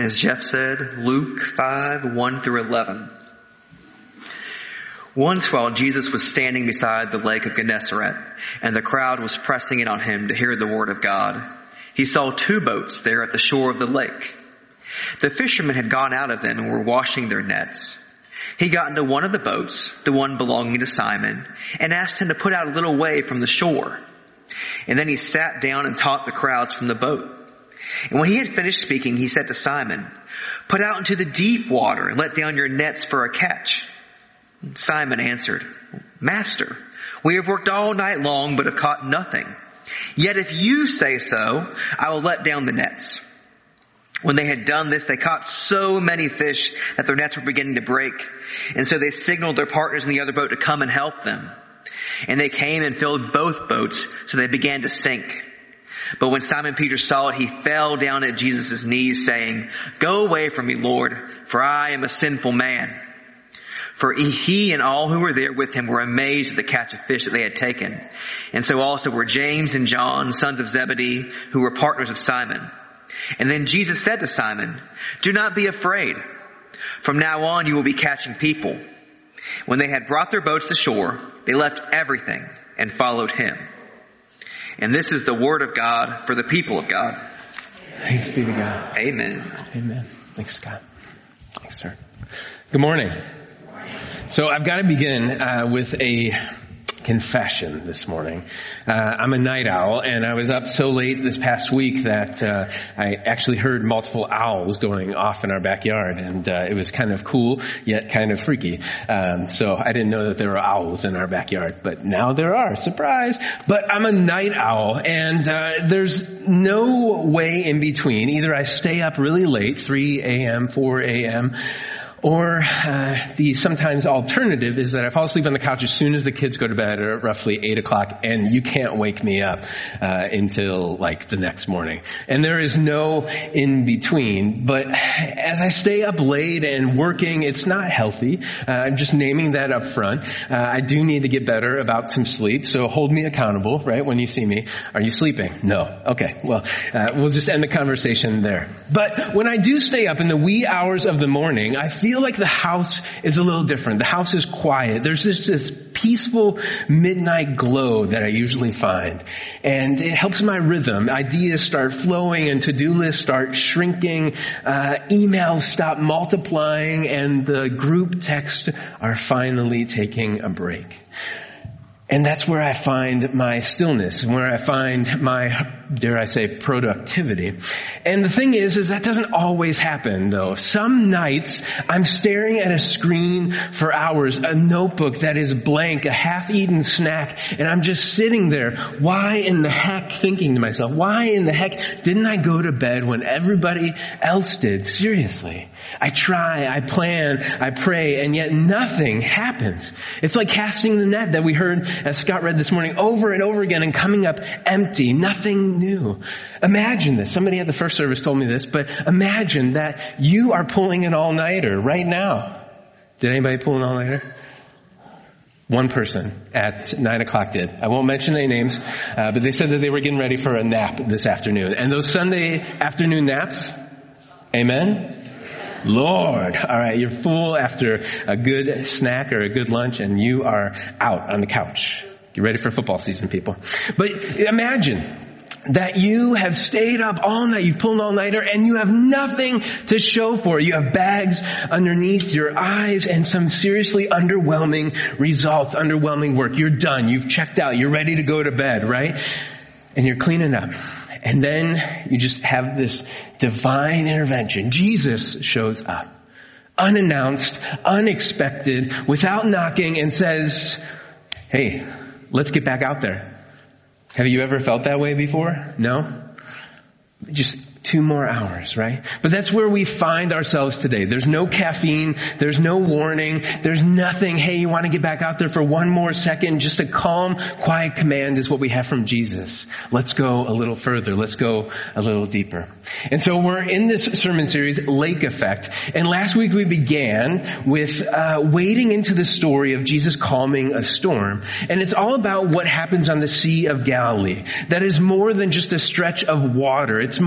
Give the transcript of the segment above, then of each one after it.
As Jeff said, Luke 5, 1 through 11. Once while Jesus was standing beside the lake of Gennesaret, and the crowd was pressing in on him to hear the word of God, he saw 2 boats there at the shore of the lake. The fishermen had gone out of them and were washing their nets. He got into one of the boats, the one belonging to Simon, and asked him to put out a little way from the shore. And then he sat down and taught the crowds from the boat. And when he had finished speaking, he said to Simon, "Put out into the deep water and let down your nets for a catch." Simon answered, "Master, we have worked all night long but have caught nothing. Yet if you say so, I will let down the nets." When they had done this, they caught so many fish that their nets were beginning to break. And so they signaled their partners in the other boat to come and help them. And they came and filled both boats, so they began to sink. But when Simon Peter saw it, he fell down at Jesus' knees, saying, "Go away from me, Lord, for I am a sinful man." For he and all who were there with him were amazed at the catch of fish that they had taken. And so also were James and John, sons of Zebedee, who were partners of Simon. And then Jesus said to Simon, "Do not be afraid. From now on you will be catching people." When they had brought their boats to shore, they left everything and followed him. And this is the word of God for the people of God. Thanks be to God. Amen. Amen. Thanks, Scott. Thanks, sir. Good morning. So I've got to begin with a confession this morning. I'm a night owl, and I was up so late this past week that I actually heard multiple owls going off in our backyard, and it was kind of cool, yet kind of freaky. So I didn't know that there were owls in our backyard, but now there are. Surprise! But I'm a night owl, and there's no way in between. Either I stay up really late, 3 a.m., 4 a.m., or the sometimes alternative is that I fall asleep on the couch as soon as the kids go to bed at roughly 8 o'clock, and you can't wake me up until like the next morning. And there is no in between. But as I stay up late and working, it's not healthy. I'm just naming that up front. I do need to get better about some sleep, so hold me accountable, right, when you see me. Are you sleeping? No. Okay, well, we'll just end the conversation there. But when I do stay up in the wee hours of the morning, I feel like the house is a little different. The house is quiet. There's this peaceful midnight glow that I usually find. And it helps my rhythm. Ideas start flowing and to-do lists start shrinking. Emails stop multiplying, and the group texts are finally taking a break. And that's where I find my stillness, where I find my, dare I say, productivity. And the thing is that doesn't always happen, though. Some nights, I'm staring at a screen for hours, a notebook that is blank, a half-eaten snack, and I'm just sitting there. Why in the heck, thinking to myself, why in the heck didn't I go to bed when everybody else did? Seriously. I try, I plan, I pray, and yet nothing happens. It's like casting the net that we heard, as Scott read this morning, over and over again and coming up empty, nothing new. Imagine this. Somebody at the first service told me this, but imagine that you are pulling an all-nighter right now. Did anybody pull an all-nighter? One person at 9 o'clock did. I won't mention their names, but they said that they were getting ready for a nap this afternoon. And those Sunday afternoon naps, amen? Lord, all right, you're full after a good snack or a good lunch, and you are out on the couch. Get ready for football season, people. But imagine that you have stayed up all night, you've pulled an all-nighter, and you have nothing to show for it. You have bags underneath your eyes and some seriously underwhelming results, underwhelming work. You're done. You've checked out. You're ready to go to bed, right? And you're cleaning up. And then you just have this divine intervention. Jesus shows up, unannounced, unexpected, without knocking, and says, "Hey, let's get back out there." Have you ever felt that way before? No? Just 2 more hours, right? But that's where we find ourselves today. There's no caffeine. There's no warning. There's nothing. Hey, you want to get back out there for one more second? Just a calm, quiet command is what we have from Jesus. Let's go a little further. Let's go a little deeper. And so we're in this sermon series, Lake Effect. And last week we began with wading into the story of Jesus calming a storm. And it's all about what happens on the Sea of Galilee. That is more than just a stretch of water. It's much more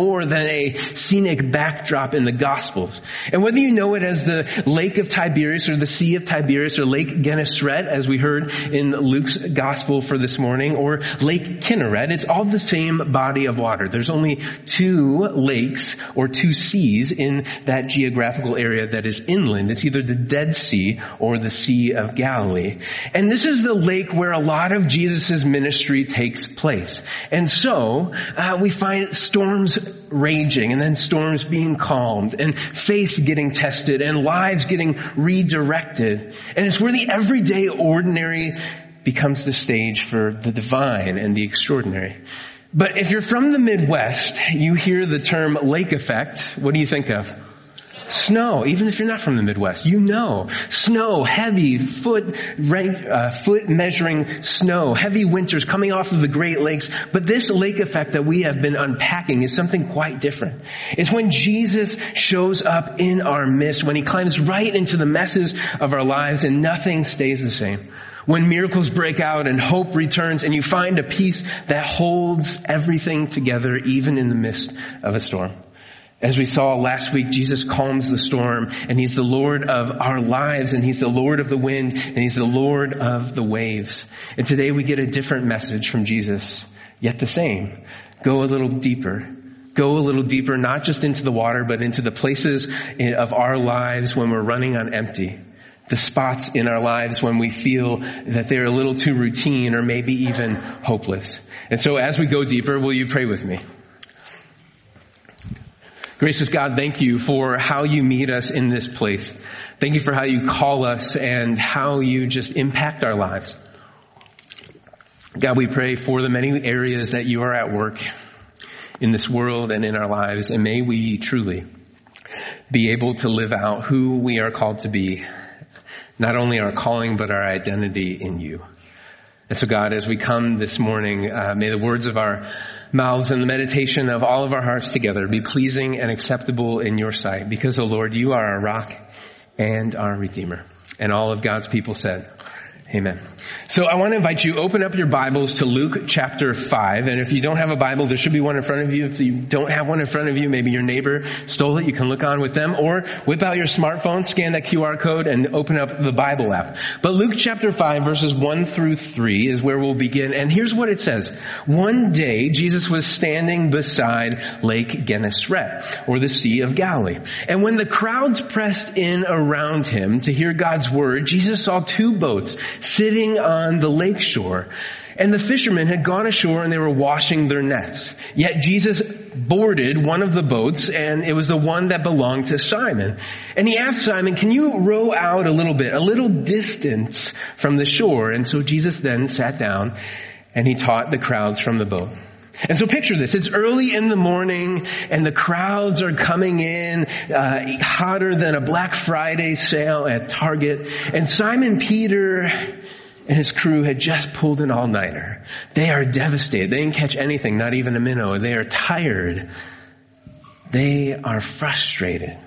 more than a scenic backdrop in the Gospels. And whether you know it as the Lake of Tiberias or the Sea of Tiberias or Lake Gennesaret, as we heard in Luke's Gospel for this morning, or Lake Kinneret, it's all the same body of water. There's only two lakes or two seas in that geographical area that is inland. It's either the Dead Sea or the Sea of Galilee. And this is the lake where a lot of Jesus' ministry takes place. And so we find storms raging and then storms being calmed and faith getting tested and lives getting redirected. And it's where the everyday ordinary becomes the stage for the divine and the extraordinary. But if you're from the Midwest, you hear the term lake effect. What do you think of? Snow. Even if you're not from the Midwest, you know. Snow, heavy foot measuring snow, heavy winters coming off of the Great Lakes. But this lake effect that we have been unpacking is something quite different. It's when Jesus shows up in our midst, when he climbs right into the messes of our lives and nothing stays the same. When miracles break out and hope returns and you find a peace that holds everything together even in the midst of a storm. As we saw last week, Jesus calms the storm, and he's the Lord of our lives, and he's the Lord of the wind, and he's the Lord of the waves. And today we get a different message from Jesus, yet the same. Go a little deeper. Go a little deeper, not just into the water, but into the places of our lives when we're running on empty. The spots in our lives when we feel that they're a little too routine or maybe even hopeless. And so as we go deeper, will you pray with me? Gracious God, thank you for how you meet us in this place. Thank you for how you call us and how you just impact our lives. God, we pray for the many areas that you are at work in this world and in our lives. And may we truly be able to live out who we are called to be. Not only our calling, but our identity in you. And so God, as we come this morning, may the words of our mouths and the meditation of all of our hearts together be pleasing and acceptable in your sight. Because, O Lord, you are our rock and our Redeemer. And all of God's people said, amen. So I want to invite you, open up your Bibles to Luke chapter 5. And if you don't have a Bible, there should be one in front of you. If you don't have one in front of you, maybe your neighbor stole it. You can look on with them, or whip out your smartphone, scan that QR code, and open up the Bible app. But Luke chapter 5, verses 1 through 3 is where we'll begin. And here's what it says. One day, Jesus was standing beside Lake Gennesaret, or the Sea of Galilee. And when the crowds pressed in around him to hear God's word, Jesus saw two boats sitting on the lake shore. And the fishermen had gone ashore and they were washing their nets. Yet Jesus boarded one of the boats, and it was the one that belonged to Simon. And he asked Simon, can you row out a little bit, a little distance from the shore? And so Jesus then sat down and he taught the crowds from the boat. And so picture this. It's early in the morning and the crowds are coming in, hotter than a Black Friday sale at Target. And Simon Peter and his crew had just pulled an all-nighter. They are devastated. They didn't catch anything, not even a minnow. They are tired. They are frustrated.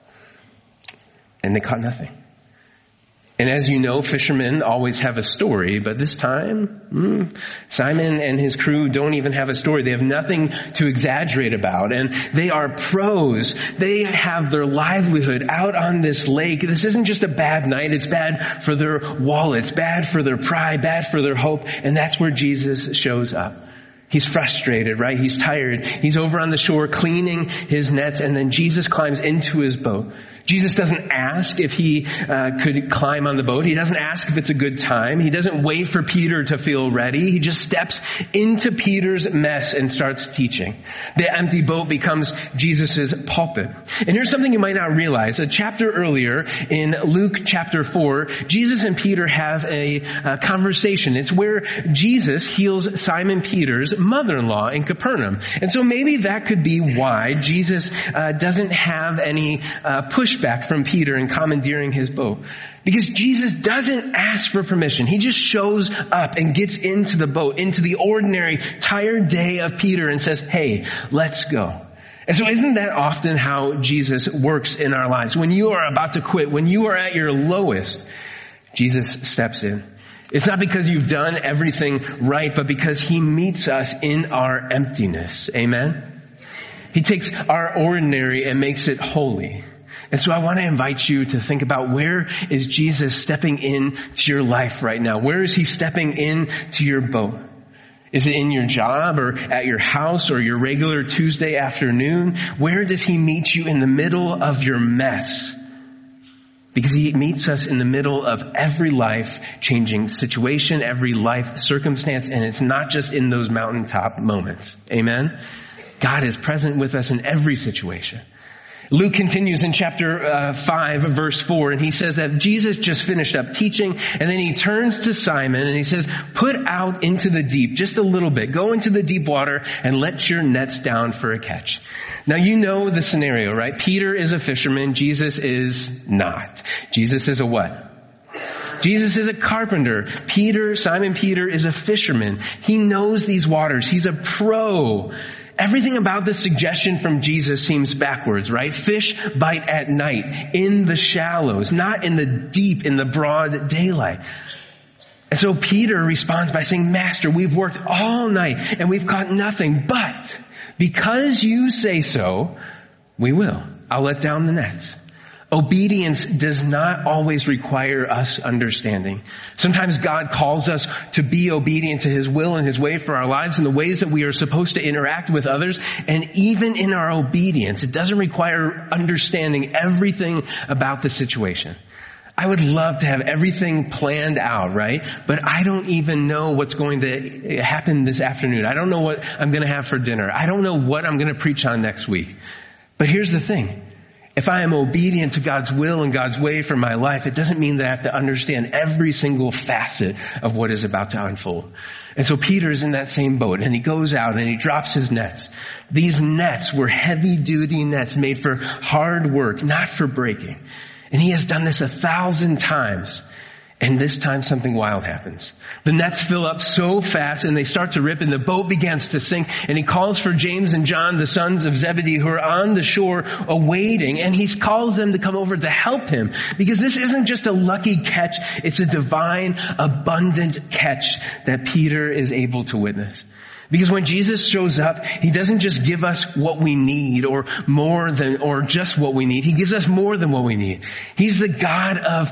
And they caught nothing. And as you know, fishermen always have a story, but this time, Simon and his crew don't even have a story. They have nothing to exaggerate about, and they are pros. They have their livelihood out on this lake. This isn't just a bad night. It's bad for their wallets, bad for their pride, bad for their hope, and that's where Jesus shows up. He's frustrated, right? He's tired. He's over on the shore cleaning his nets, and then Jesus climbs into his boat. Jesus doesn't ask if he could climb on the boat. He doesn't ask if it's a good time. He doesn't wait for Peter to feel ready. He just steps into Peter's mess and starts teaching. The empty boat becomes Jesus' pulpit. And here's something you might not realize. A chapter earlier in Luke chapter 4, Jesus and Peter have a conversation. It's where Jesus heals Simon Peter's mother-in-law in Capernaum. And so maybe that could be why Jesus doesn't have any pushback from Peter in commandeering his boat. Because Jesus doesn't ask for permission. He just shows up and gets into the boat, into the ordinary, tired day of Peter and says, hey, let's go. And so isn't that often how Jesus works in our lives? When you are about to quit, when you are at your lowest, Jesus steps in. It's not because you've done everything right, but because he meets us in our emptiness. Amen? He takes our ordinary and makes it holy. And so I want to invite you to think about, where is Jesus stepping into your life right now? Where is he stepping into your boat? Is it in your job or at your house or your regular Tuesday afternoon? Where does he meet you in the middle of your mess? Because he meets us in the middle of every life-changing situation, every life circumstance, and it's not just in those mountaintop moments. Amen? God is present with us in every situation. Luke continues in chapter 5, verse 4, and he says that Jesus just finished up teaching, and then he turns to Simon and he says, put out into the deep just a little bit. Go into the deep water and let your nets down for a catch. Now you know the scenario, right? Peter is a fisherman. Jesus is not. Jesus is a what? Jesus is a carpenter. Simon Peter is a fisherman. He knows these waters. He's a pro. Everything about the suggestion from Jesus seems backwards, right? Fish bite at night, in the shallows, not in the deep, in the broad daylight. And so Peter responds by saying, Master, we've worked all night and we've caught nothing, but because you say so, we will. I'll let down the nets. Obedience does not always require us understanding. Sometimes God calls us to be obedient to his will and his way for our lives in the ways that we are supposed to interact with others. And even in our obedience, it doesn't require understanding everything about the situation. I would love to have everything planned out, right? But I don't even know what's going to happen this afternoon. I don't know what I'm going to have for dinner. I don't know what I'm going to preach on next week. But here's the thing. If I am obedient to God's will and God's way for my life, it doesn't mean that I have to understand every single facet of what is about to unfold. And so Peter is in that same boat, and he goes out and he drops his nets. These nets were heavy-duty nets made for hard work, not for breaking. And he has done this 1,000 times. And this time something wild happens. The nets fill up so fast and they start to rip and the boat begins to sink. And he calls for James and John, the sons of Zebedee, who are on the shore awaiting. And he calls them to come over to help him. Because this isn't just a lucky catch. It's a divine, abundant catch that Peter is able to witness. Because when Jesus shows up, he doesn't just give us what we need or just what we need. He gives us more than what we need. He's the God of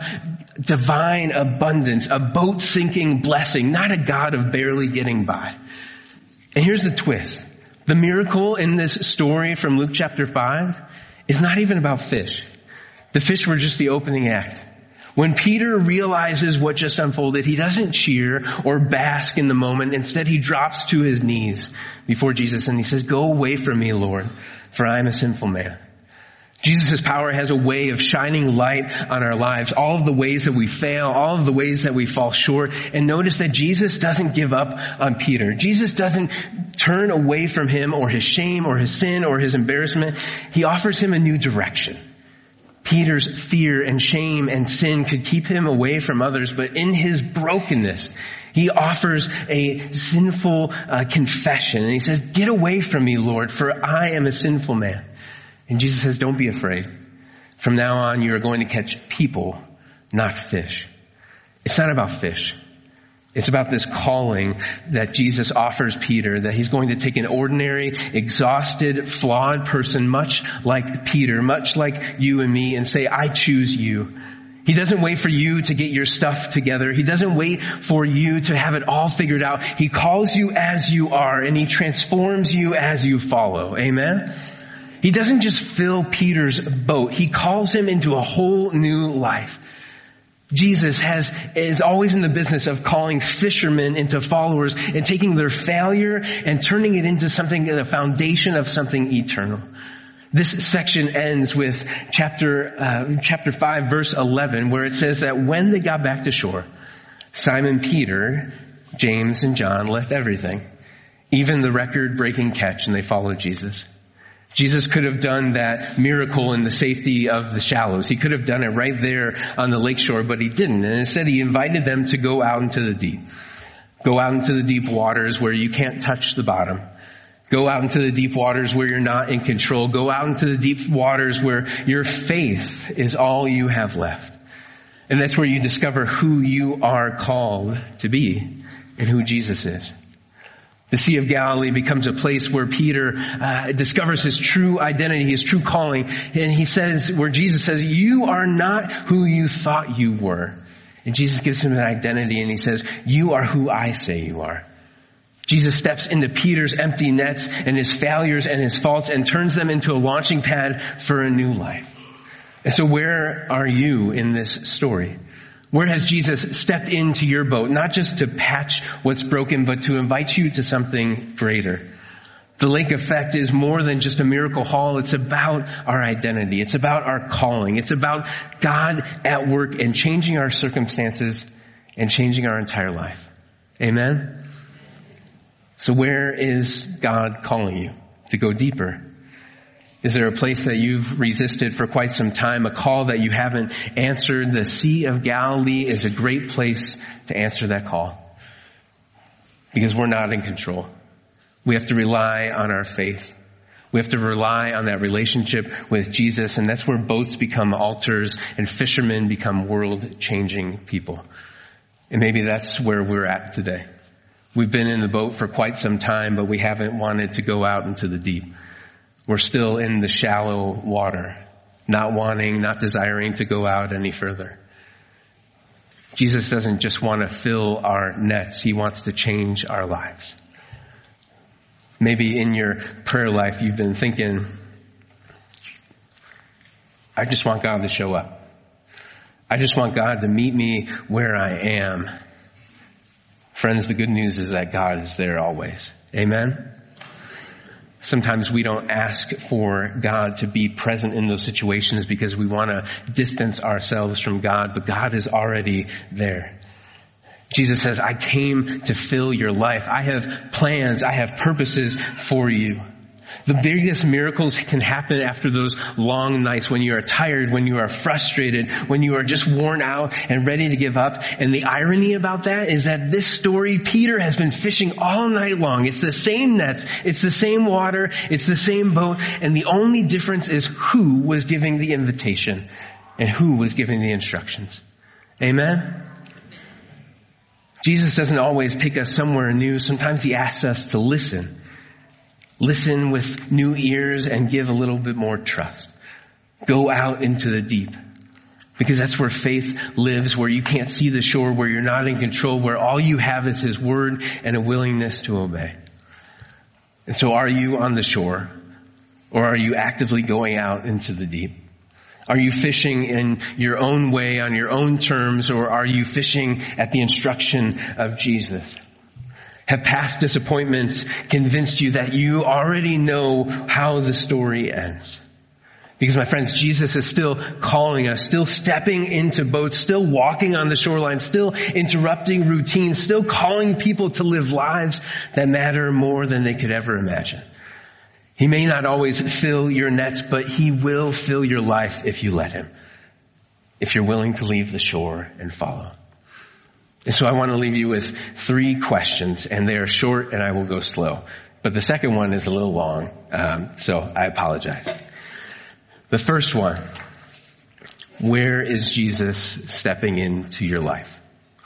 divine abundance, a boat sinking blessing, not a God of barely getting by. And here's the twist. The miracle in this story from Luke chapter 5 is not even about fish. The fish were just the opening act. When Peter realizes what just unfolded, he doesn't cheer or bask in the moment. Instead, he drops to his knees before Jesus and he says, "Go away from me, Lord, for I am a sinful man." Jesus' power has a way of shining light on our lives, all of the ways that we fail, all of the ways that we fall short. And notice that Jesus doesn't give up on Peter. Jesus doesn't turn away from him or his shame or his sin or his embarrassment. He offers him a new direction. Peter's fear and shame and sin could keep him away from others, but in his brokenness, he offers a sinful confession. And he says, "Get away from me, Lord, for I am a sinful man." And Jesus says, "Don't be afraid. From now on, you are going to catch people, not fish." It's not about fish. It's about this calling that Jesus offers Peter, that he's going to take an ordinary, exhausted, flawed person, much like Peter, much like you and me, and say, "I choose you." He doesn't wait for you to get your stuff together. He doesn't wait for you to have it all figured out. He calls you as you are, and he transforms you as you follow. Amen? He doesn't just fill Peter's boat. He calls him into a whole new life. Jesus is always in the business of calling fishermen into followers and taking their failure and turning it into something, the foundation of something eternal. This section ends with chapter 5, verse 11, where it says that when they got back to shore, Simon Peter, James, and John left everything, even the record-breaking catch, and they followed Jesus. Jesus could have done that miracle in the safety of the shallows. He could have done it right there on the lakeshore, but he didn't. And instead, he invited them to go out into the deep. Go out into the deep waters where you can't touch the bottom. Go out into the deep waters where you're not in control. Go out into the deep waters where your faith is all you have left. And that's where you discover who you are called to be and who Jesus is. The Sea of Galilee becomes a place where Peter discovers his true identity, his true calling. And he says, where Jesus says, you are not who you thought you were. And Jesus gives him an identity and he says, you are who I say you are. Jesus steps into Peter's empty nets and his failures and his faults and turns them into a launching pad for a new life. And so where are you in this story? Where has Jesus stepped into your boat, not just to patch what's broken, but to invite you to something greater? The lake effect is more than just a miracle haul. It's about our identity. It's about our calling. It's about God at work and changing our circumstances and changing our entire life. Amen? So where is God calling you to go deeper? Is there a place that you've resisted for quite some time, a call that you haven't answered? The Sea of Galilee is a great place to answer that call because we're not in control. We have to rely on our faith. We have to rely on that relationship with Jesus, and that's where boats become altars and fishermen become world-changing people. And maybe that's where we're at today. We've been in the boat for quite some time, but we haven't wanted to go out into the deep. We're still in the shallow water, not wanting, not desiring to go out any further. Jesus doesn't just want to fill our nets. He wants to change our lives. Maybe in your prayer life, you've been thinking, I just want God to show up. I just want God to meet me where I am. Friends, the good news is that God is there always. Amen? Sometimes we don't ask for God to be present in those situations because we want to distance ourselves from God, but God is already there. Jesus says, I came to fill your life. I have plans. I have purposes for you. The biggest miracles can happen after those long nights when you are tired, when you are frustrated, when you are just worn out and ready to give up. And the irony about that is that this story, Peter has been fishing all night long. It's the same nets. It's the same water. It's the same boat. And the only difference is who was giving the invitation and who was giving the instructions. Amen? Jesus doesn't always take us somewhere new. Sometimes he asks us to listen. Listen with new ears and give a little bit more trust. Go out into the deep. Because that's where faith lives, where you can't see the shore, where you're not in control, where all you have is his word and a willingness to obey. And so are you on the shore, or are you actively going out into the deep? Are you fishing in your own way, on your own terms, or are you fishing at the instruction of Jesus? Have past disappointments convinced you that you already know how the story ends? Because my friends, Jesus is still calling us, still stepping into boats, still walking on the shoreline, still interrupting routine, still calling people to live lives that matter more than they could ever imagine. He may not always fill your nets, but he will fill your life if you let him. If you're willing to leave the shore and follow. And so I want to leave you with 3 questions, and they are short and I will go slow. But the second one is a little long, so I apologize. The first one, where is Jesus stepping into your life?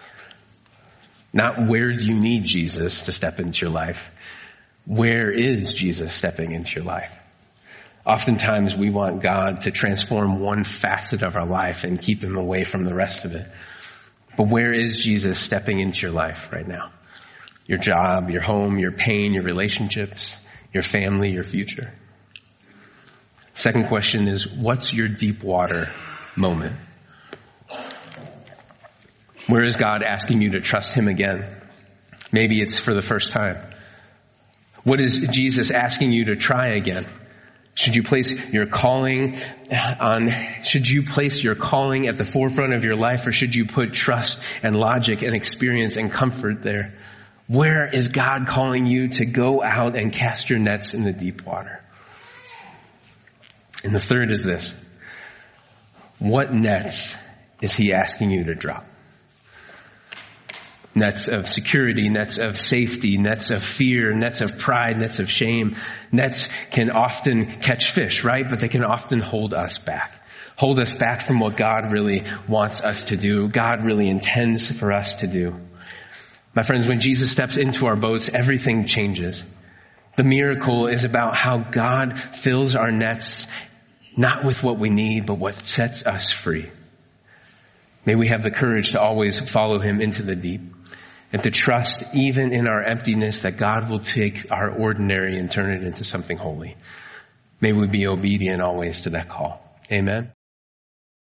Not where do you need Jesus to step into your life? Where is Jesus stepping into your life? Oftentimes we want God to transform one facet of our life and keep him away from the rest of it. But where is Jesus stepping into your life right now? Your job, your home, your pain, your relationships, your family, your future. Second question is, what's your deep water moment? Where is God asking you to trust him again? Maybe it's for the first time. What is Jesus asking you to try again? Should you place your calling at the forefront of your life, or should you put trust and logic and experience and comfort there? Where is God calling you to go out and cast your nets in the deep water? And the third is this. What nets is he asking you to drop? Nets of security, nets of safety, nets of fear, nets of pride, nets of shame. Nets can often catch fish, right? But they can often hold us back. Hold us back from what God really wants us to do, God really intends for us to do. My friends, when Jesus steps into our boats, everything changes. The miracle is about how God fills our nets, not with what we need, but what sets us free. May we have the courage to always follow him into the deep and to trust even in our emptiness that God will take our ordinary and turn it into something holy. May we be obedient always to that call. Amen.